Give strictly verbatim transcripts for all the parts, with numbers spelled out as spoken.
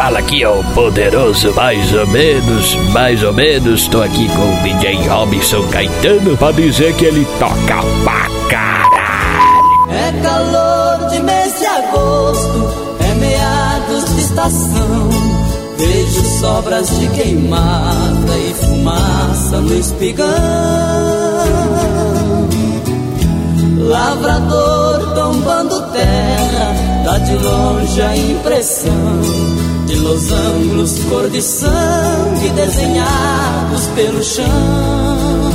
fala aqui é o poderoso mais ou menos, mais ou menos. Tô aqui com o D J Robinson Caetano pra dizer que ele toca pra caralho. É calor de mês de agosto, é meados de estação. Vejo sobras de queimada e fumaça no espigão. Lavrador tombando terra, dá de longe a impressão de losangos cor de sangue desenhados pelo chão.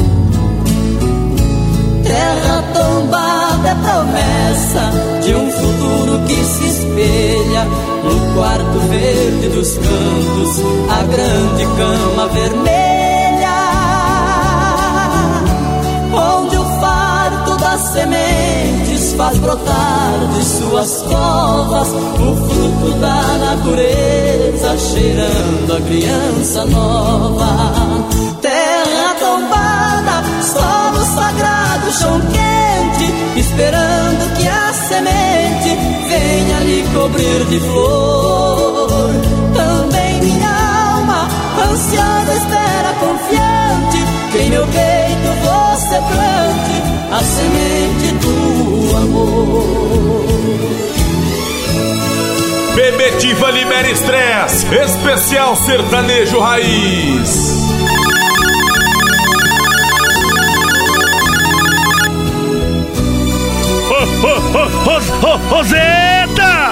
Terra tombada é promessa de um futuro que se espelha no quarto verde dos campos, a grande cama vermelha, onde o farto das sementes faz brotar de suas covas o fruto da natureza, cheirando a criança nova. Terra tombada, solo sagrado, chão quente, esperando que a semente venha lhe cobrir de flor. Também minha alma, ansiosa, espera confiante, que em meu peito você plante a semente do amor. Bebetiva libera estresse, especial sertanejo raiz. Roseta!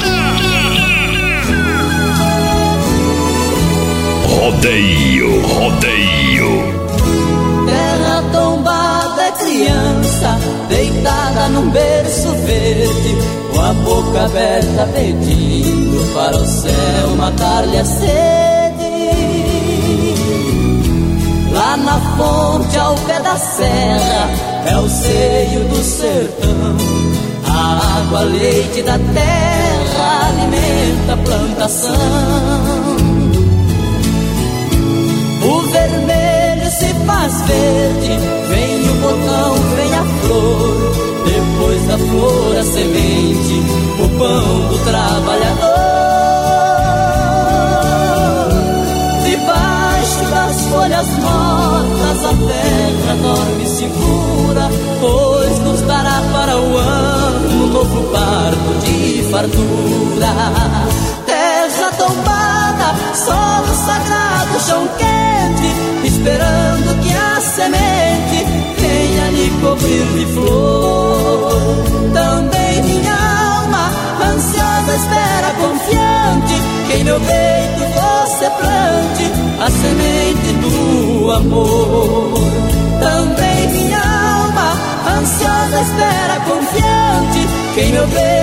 Rodeio, rodeio. Terra tombada é criança, deitada num berço verde, com a boca aberta pedindo para o céu matar-lhe a sede. Lá na fonte ao pé da serra é o seio do sertão. A água, leite da terra alimenta a plantação. O vermelho se faz verde, vem o botão, vem a flor. Depois da flor a semente, o pão do trabalhador. Debaixo das folhas mortas a terra dorme segura, pois nos dará para o ano um novo parto de fartura. Terra tombada, solo sagrado, chão quente, esperando que a semente venha lhe cobrir de flor. Também minha alma, ansiosa, espera confiante, que em meu peito você plante a semente do amor. Também minha alma, ansiosa, espera confiante, que em meu peito